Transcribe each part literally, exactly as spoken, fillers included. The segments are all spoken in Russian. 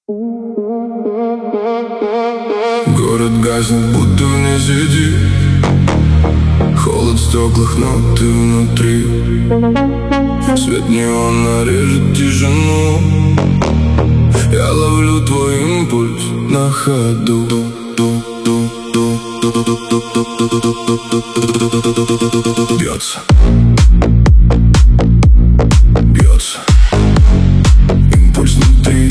Город гаснет, будто вне сети. Холод в стеклах, но ты внутри. Свет неона режет тишину. Я ловлю твой импульс на ходу. Бьется, бьется импульс внутри.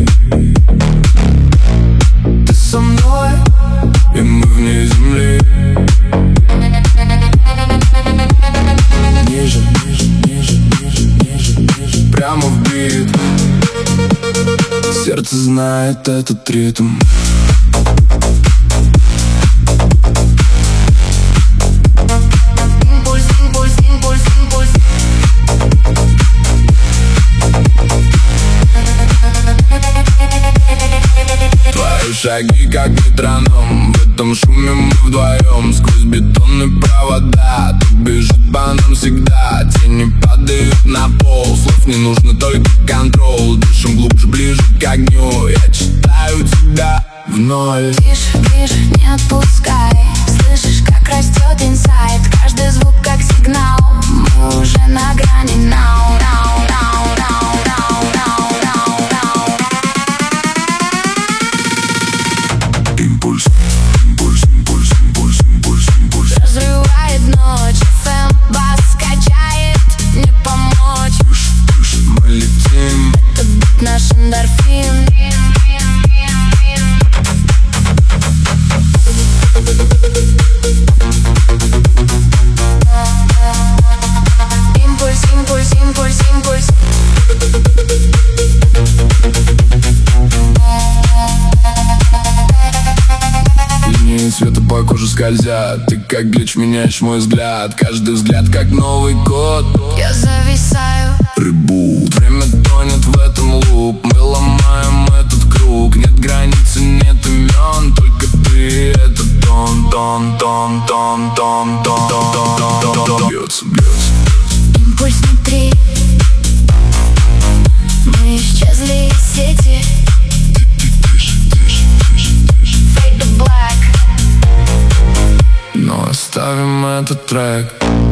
Ты со мной, и мы вне земли. Ниже, ниже, ниже, ниже, ниже, ниже. Прямо в бит. Сердце знает этот ритм. Импульс, импульс, импульс, импульс. Твои шаги как метроном. В этом шуме мы вдвоем. Сквозь бетонные провода. Тут бежит по нам всегда. Тени падают на пол. Слов не нужно, только контроль. Дышим глубже, ближе к огню. Я читаю тебя в ноль. Тише, ближе, не отпускай. Слышишь, как растет инсайд. Каждый звук как сигнал. Мы уже на грани. Now, now, now, now, now, now, now, now. Импульс, импульс, импульс, импульс, импульс, импульс. Разрывает ночь, эф эм бас качает. Не помочь. Тише, тише, мы летим. Это бит наш эндорфин. Импульс, импульс, импульс, импульс. Линии света по коже скользят. Ты как глич, меняешь мой взгляд. Каждый взгляд как новый код. Я зависаю. Ребут. Время тонет в этом луп. Мы ломаем этот круг. Нет границы, нет имен. Только ты, это тон, тон, тон, тон, тон, тон, тон, тон, тон. Бьется, бьется. Импульс внутри. Мы исчезли из сети. Fade to black. Но оставим этот трек.